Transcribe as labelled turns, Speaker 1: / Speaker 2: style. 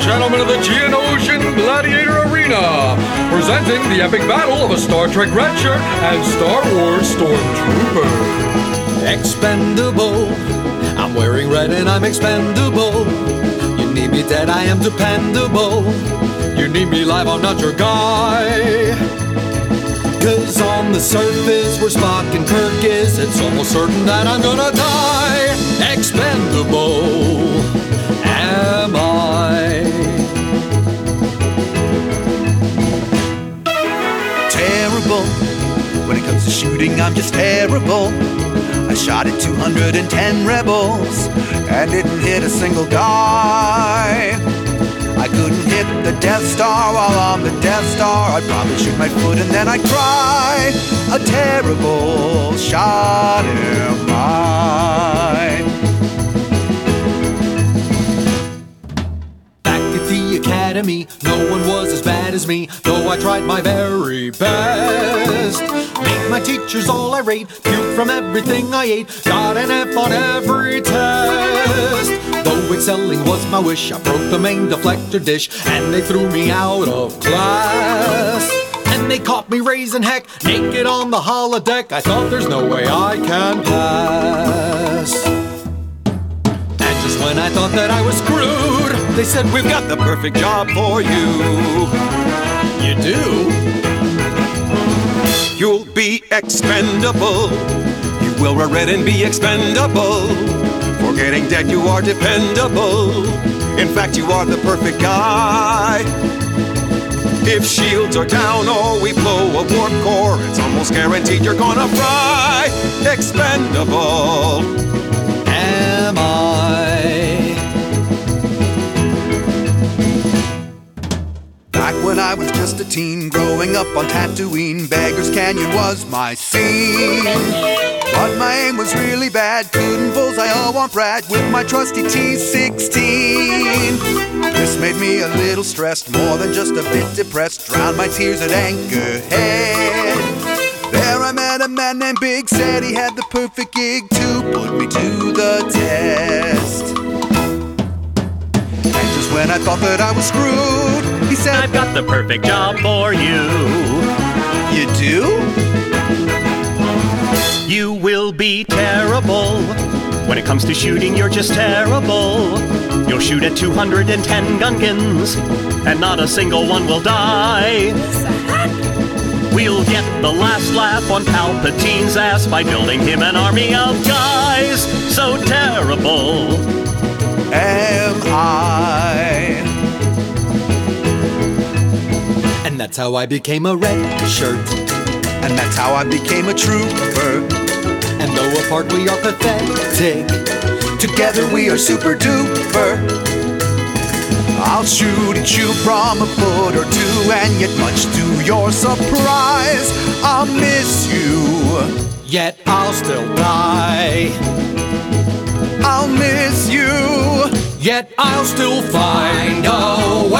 Speaker 1: gentlemen of the Geonosian Gladiator Arena, presenting the epic battle of a Star Trek red shirt and Star Wars Stormtrooper.
Speaker 2: Expendable, I'm wearing red and I'm expendable. You need me dead, I am dependable. You need me live, I'm not your guy. 'Cause on the surface where Spock and Kirk is, it's almost certain that I'm gonna die. Expendable am I.
Speaker 3: Terrible. When it comes to shooting, I'm just terrible. I shot at 210 rebels and didn't hit a single guy. I couldn't hit the Death Star while on the Death Star. I'd probably shoot my foot and then I'd cry. A terrible shot am I.
Speaker 2: Back at the academy, no one was as bad as me, though I tried my very best. Made my teachers all irate, puked from everything I ate, got an F on every test. Though excelling was my wish, I broke the main deflector dish, and they threw me out of class. And they caught me raising heck, naked on the holodeck. I thought there's no way I can pass. And just when I thought that I was screwed, they said, "We've got the perfect job for you." You do?
Speaker 4: You'll be expendable. You will wear red and be expendable. For getting dead, you are dependable. In fact, you are the perfect guy. If shields are down or we blow a warp core, it's almost guaranteed you're gonna fry. Expendable
Speaker 2: am I.
Speaker 3: Back when I was just a teen, growing up on Tatooine, Beggar's Canyon was my scene. But my aim was really bad, couldn't bullseye a womp rat with my trusty T-16. This made me a little stressed, more than just a bit depressed, drowned my tears at Anchorhead. There I met a man named Big, said he had the perfect gig to put me to the test. And just when I thought that I was screwed, he said,
Speaker 5: "I've got the perfect job for you."
Speaker 3: You do?
Speaker 5: You will be terrible. When it comes to shooting, you're just terrible. You'll shoot at 210 Gungans, and not a single one will die. We'll get the last laugh on Palpatine's ass by building him an army of guys. So terrible
Speaker 3: am I.
Speaker 2: And that's how I became a red shirt.
Speaker 3: And that's how I became a trooper.
Speaker 2: And though apart we are pathetic,
Speaker 3: together we are super duper. I'll shoot at you from a foot or two, and yet much to your surprise, I'll miss you.
Speaker 2: Yet I'll still die.
Speaker 3: I'll miss you.
Speaker 2: Yet I'll still find a